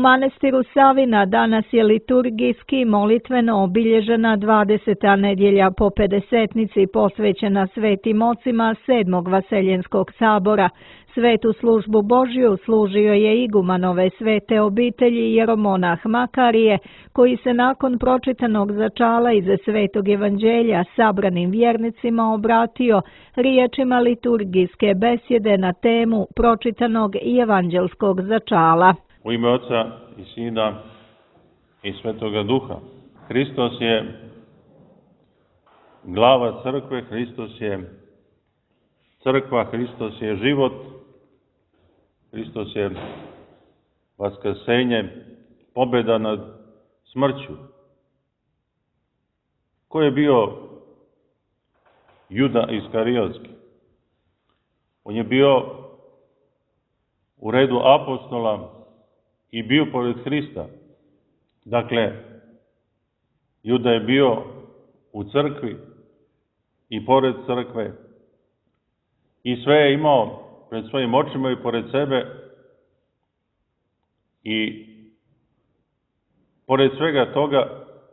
manastiru Savina danas je liturgijski molitveno obilježena 20. nedjelja po Pedesetnici posvećena svetim ocima 7. Vaseljenskog sabora. Svetu službu Božju služio je igumanove svete obitelji jeromonah Makarije, koji se nakon pročitanog začala iz Svetog evanđelja sabranim vjernicima obratio riječima liturgijske besjede na temu pročitanog evanđelskog začala. U ime Oca i Sina i Svetoga Duha. Hristos je glava crkve, Hristos je crkva, Hristos je život, Hristos je vaskrsenje, pobjeda nad smrću. Ko je bio Juda Iskarijotski? On je bio u redu apostola i bio pored Hrista. Dakle, Juda je bio u crkvi i pored crkve i sve je imao pred svojim očima i pored sebe i pored svega toga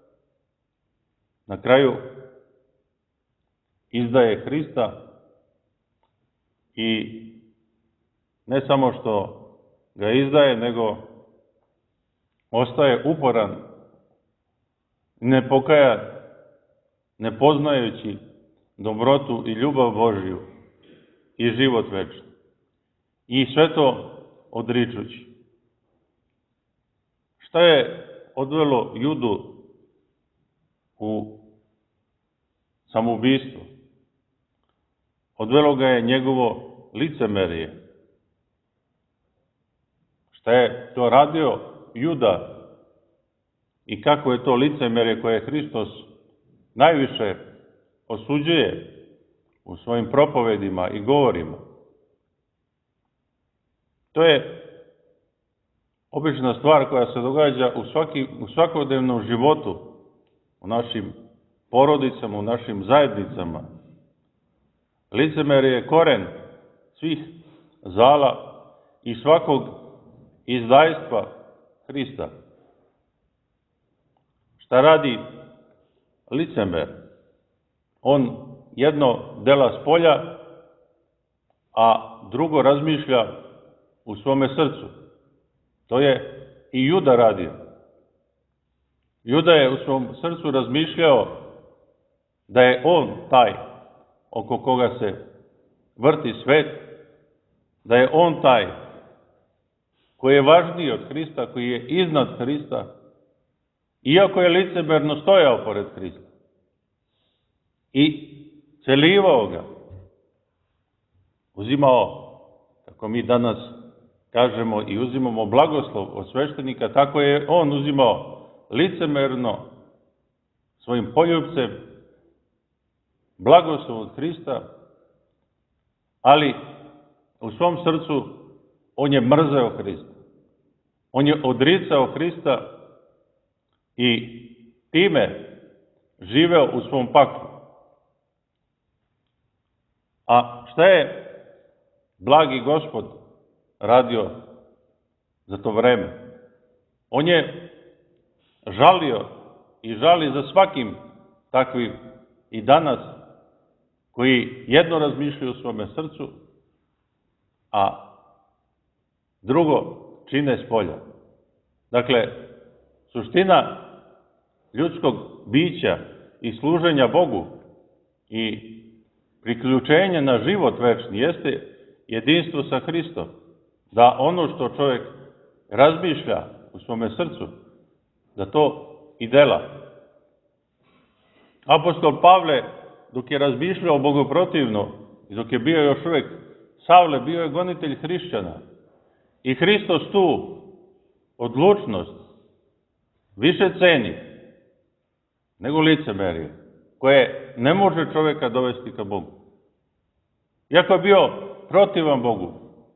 na kraju izdaje Hrista i ne samo što ga izdaje, nego ostaje uporan, nepokajan, ne poznajući dobrotu i ljubav Božju i život večni. I sve to odričući. Šta je odvelo Judu u samoubistvo? Odvelo ga je njegovo licemerje. Šta je to radio Juda i kako je to licemerje koje Hristos najviše osuđuje u svojim propovedima i govorima? To je obična stvar koja se događa u svakodnevnom životu, u našim porodicama, u našim zajednicama. Licemerje je koren svih zala i svakog izdajstva Hrista. Šta radi licemer? On jedno dela s polja, a drugo razmišlja u svome srcu. To je i Juda radio. Juda je u svom srcu razmišljao da je on taj oko koga se vrti svet, da je on taj koji je važniji od Hrista, koji je iznad Hrista, iako je licemerno stojao pored Hrista. I celivao ga. Uzimao, kako mi danas kažemo i uzimamo blagoslov od sveštenika, tako je on uzimao licemerno svojim poljubcem blagoslov od Hrista, ali u svom srcu on je mrzeo Hrista. On je odricao Hrista i time živeo u svom paklu. A šta je blagi Gospod radio za to vreme? On je žalio i žali za svakim takvim i danas koji jedno razmišljaju u svome srcu, a drugo čine s polja. Dakle, suština ljudskog bića i služenja Bogu i priključenje na život večni jeste jedinstvo sa Hristom. Da ono što čovjek razmišlja u svome srcu, da to i dela. Apostol Pavle, dok je razmišljao bogoprotivno i dok je bio još uvijek Savle, bio je gonitelj hrišćana. I Hristos tu odlučnost više ceni nego licemerje, koje ne može čovjeka dovesti ka Bogu. Iako je bio protivan Bogu,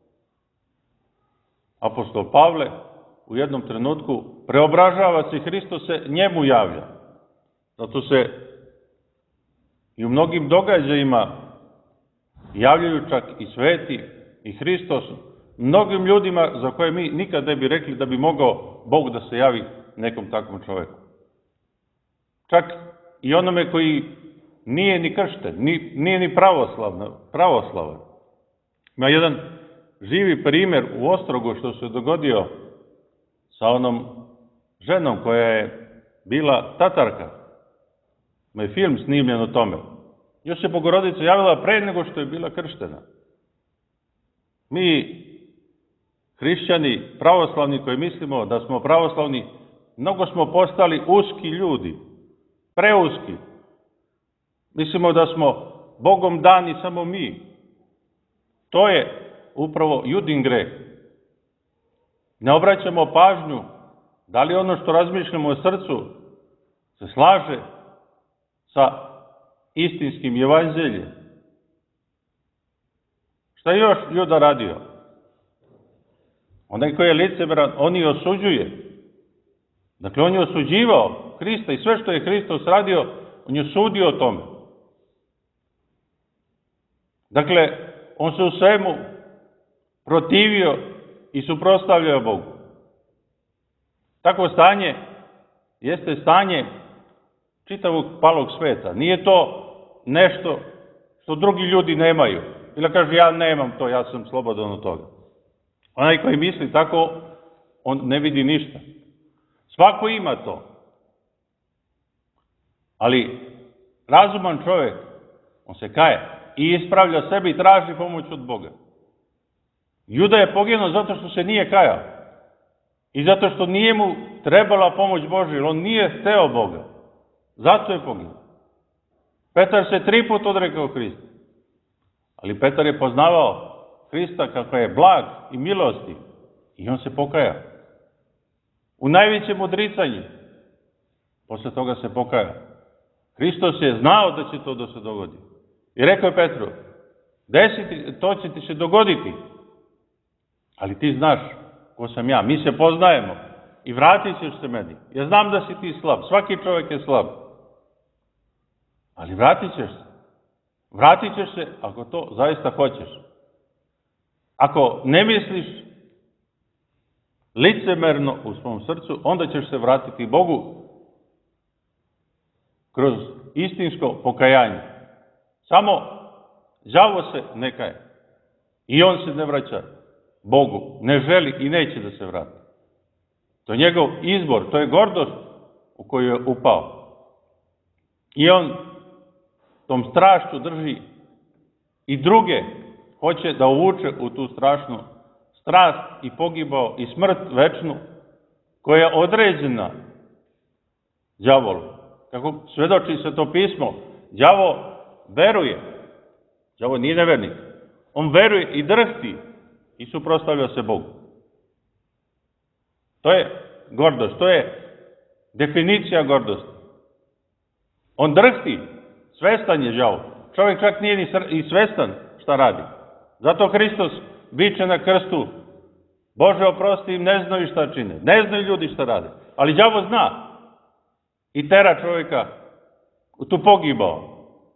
apostol Pavle u jednom trenutku preobražava se i Hristos se njemu javlja. Zato se i u mnogim događajima javljaju čak i sveti i Hristos mnogim ljudima za koje mi nikad ne bi rekli da bi mogao Bog da se javi nekom takvom čovjeku. Čak i onome koji nije ni kršten, nije ni pravoslavan. Ima jedan živi primjer u Ostrogu što se dogodio sa onom ženom koja je bila Tatarka. Ima je film snimljen o tome. Još se Bogorodica javila pre nego što je bila krštena. Mi, hrišćani, pravoslavni koji mislimo da smo pravoslavni, mnogo smo postali uski ljudi, preuski. Mislimo da smo Bogom dani samo mi. To je upravo Judin greh. Ne obraćamo pažnju da li ono što razmišljamo o srcu se slaže sa istinskim evanđeljem. Šta je još Juda radio? Onaj koji je licemeran, on i osuđuje. Dakle, on je osuđivao Hrista i sve što je Hristos radio, on je sudio o tome. Dakle, on se u svemu protivio i suprotstavljao Bogu. Takvo stanje jeste stanje čitavog palog sveta. Nije to nešto što drugi ljudi nemaju. Ili kaže, ja nemam to, ja sam slobodan od toga. Onaj koji misli tako, on ne vidi ništa. Svako ima to. Ali razuman čovjek, on se kaje i ispravlja sebe i traži pomoć od Boga. Juda je poginuo zato što se nije kajao. I zato što nije mu trebala pomoć Božja, jer on nije hteo Boga. Zato je poginuo. Petar se 3 puta odrekao Hrista. Ali Petar je poznavao Hrista kako je blag i milostiv. I on se pokajao. U najvećem odricanju. Posle toga se pokajao. Hristos je znao da će to da se dogodi. I rekao je Petru, to će ti se dogoditi. Ali ti znaš ko sam ja. Mi se poznajemo. I vratit ćeš se meni. Ja znam da si ti slab. Svaki čovjek je slab. Ali vratit ćeš se. Vratit ćeš se ako to zaista hoćeš. Ako ne misliš licemerno u svom srcu, onda ćeš se vratiti Bogu kroz istinsko pokajanje. Samo đavo se ne kaje. I on se ne vraća Bogu. Ne želi i neće da se vrati. To je njegov izbor. To je gordost u koju je upao. I on tom strašću drži i druge hoće da uvuče u tu strašnu strast i pogibao i smrt večnu koja je određena đavolu. Kako svedoči se to pismo, đavo veruje. Đavo nije nevernik. On veruje i drhti i suprotstavlja se Bogu. To je gordost, to je definicija gordosti. On drhti, svestan je đavo. Čovjek čak nije ni svestan šta radi. Zato Hristos viče na krstu, Bože oprosti im, ne znaju šta čine, ne znaju ljudi šta rade. Ali đavo zna i tera čovjeka u tu pogibao.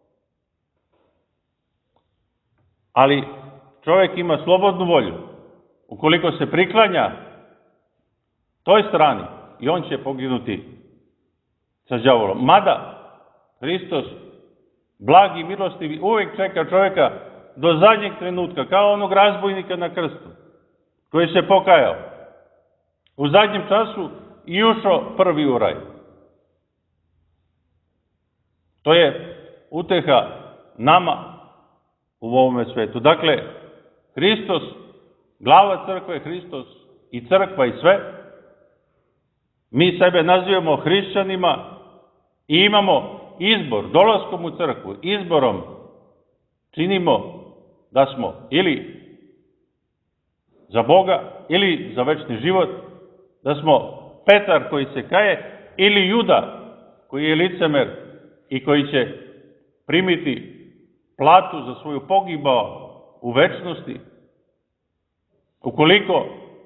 Ali čovjek ima slobodnu volju. Ukoliko se priklanja toj strani, i on će poginuti sa đavolom. Mada Hristos, blagi i milostivi, uvijek čeka čovjeka do zadnjeg trenutka, kao onog razbojnika na krstu, koji se pokajao u zadnjem času i ušao prvi u raj. To je uteha nama u ovome svetu. Dakle, Hristos, glava crkve, Hristos i crkva i sve, mi sebe nazivamo hrišćanima i imamo izbor, dolaskom u crkvu, izborom činimo da smo ili za Boga, ili za večni život, da smo Petar koji se kaje, ili Juda koji je licemer i koji će primiti platu za svoju pogibao u večnosti, ukoliko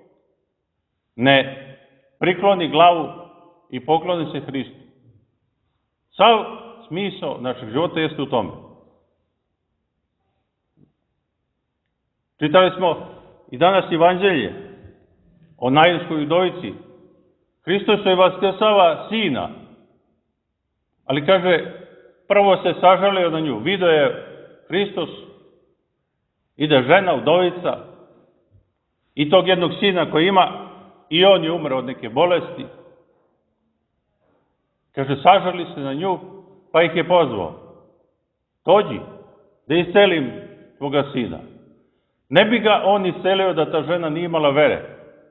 ne prikloni glavu i pokloni se Hristu. Sav smisao našeg života jeste u tome. Čitali smo i danas evanđelje o Nainskoj udovici. Hristos joj vaskrsava sina, ali kaže, prvo se sažalio na nju, video je Hristos, ide žena, udovica, i tog jednog sina koji ima, i on je umro od neke bolesti. Kaže, sažali se na nju, pa ih je pozvao. Dođi, da iscelim tvoga sina. Ne bi ga on iscelio da ta žena nije imala vere.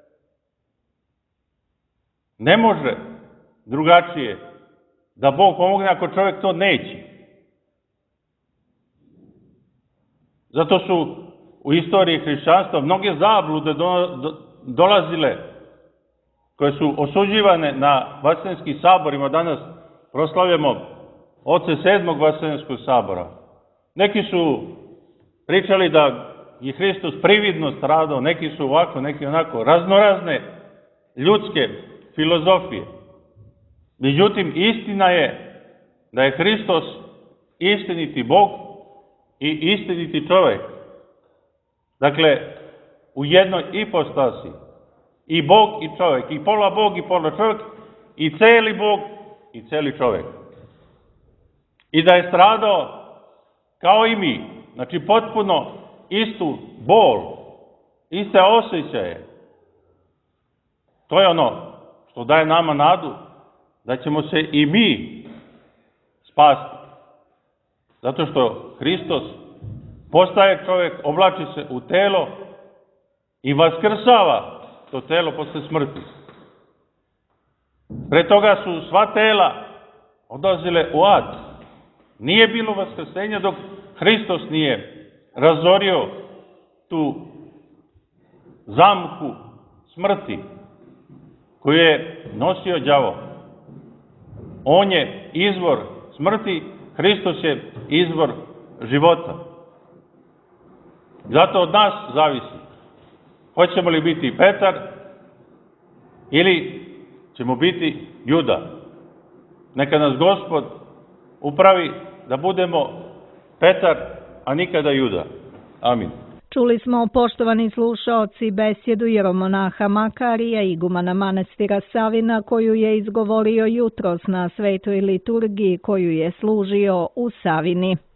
Ne može drugačije da Bog pomogne ako čovjek to neće. Zato su u istoriji hrišćanstva mnoge zablude dolazile, koje su osuđivane na Vaseljenskih saborima. Danas proslavljamo oce 7. Vaseljenskog sabora. Neki su pričali da je Hristos prividno stradao, neki su ovako, neki onako, raznorazne ljudske filozofije. Međutim, istina je da je Hristos istiniti Bog i istiniti čovjek. Dakle, u jednoj ipostasi, i Bog i čovjek, i pola Bog i pola čovjek, i celi Bog i celi čovjek. I da je stradao kao i mi, znači potpuno istu bol, iste osjećaje. To je ono što daje nama nadu da ćemo se i mi spasti. Zato što Hristos postaje čovjek, oblači se u telo i vaskrsava to telo posle smrti. Pre toga su sva tela odlazile u ad. Nije bilo vaskrsenja dok Hristos nije razorio tu zamku smrti koju je nosio đavo. On je izvor smrti, Hristos je izvor života. Zato od nas zavisi. Hoćemo li biti Petar ili ćemo biti Juda. Neka nas Gospod upravi da budemo Petar, a nikada Juda. Amin. Čuli smo, poštovani slušaoci, besjedu jeromonaha Makarija, igumana manastira Savina, koju je izgovorio jutros na svetoj liturgiji koju je služio u Savini.